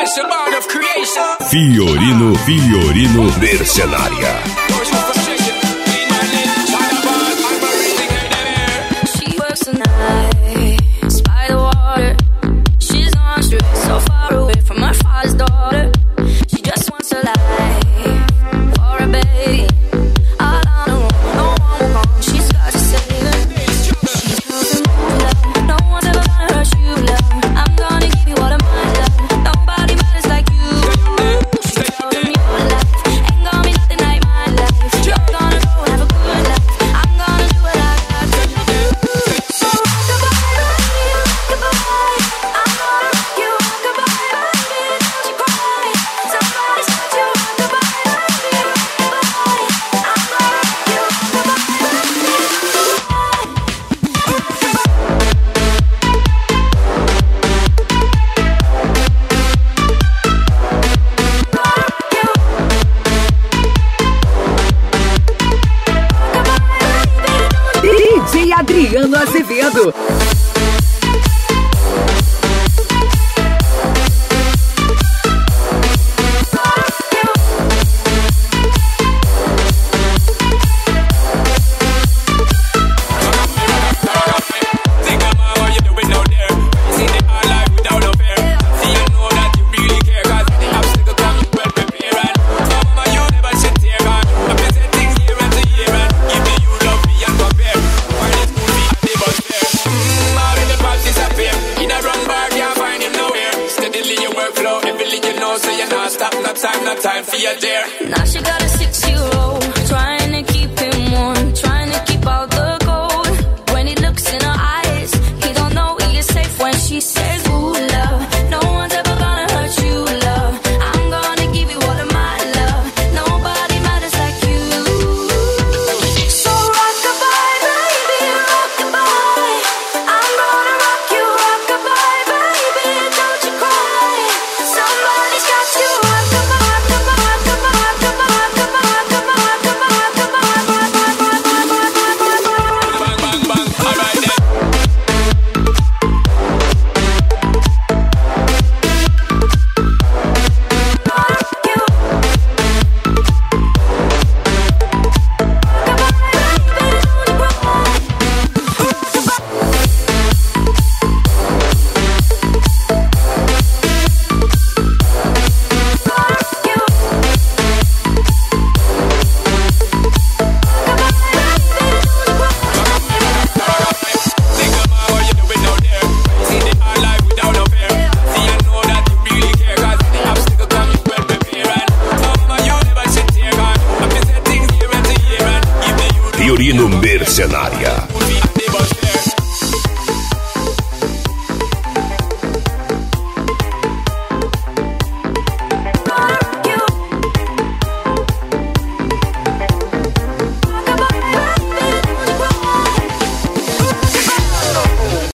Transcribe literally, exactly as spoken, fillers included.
Fiorino, Fiorino Mercenária. Adriano Azevedo. Now she got a six-year-old, trying to keep him warm, trying to keep all the gold. When he looks in her eyes, he don't know he is safe when she says, ooh, love, no one's ever gonna hurt you, love. I'm gonna give you all of my love. Nobody matters like you. So rock-a-bye, baby, rock-a-bye. I'm gonna rock you, rock-a-bye, baby, don't you cry. Somebody's got you, rock-a-bye. Fiorino Mercenária.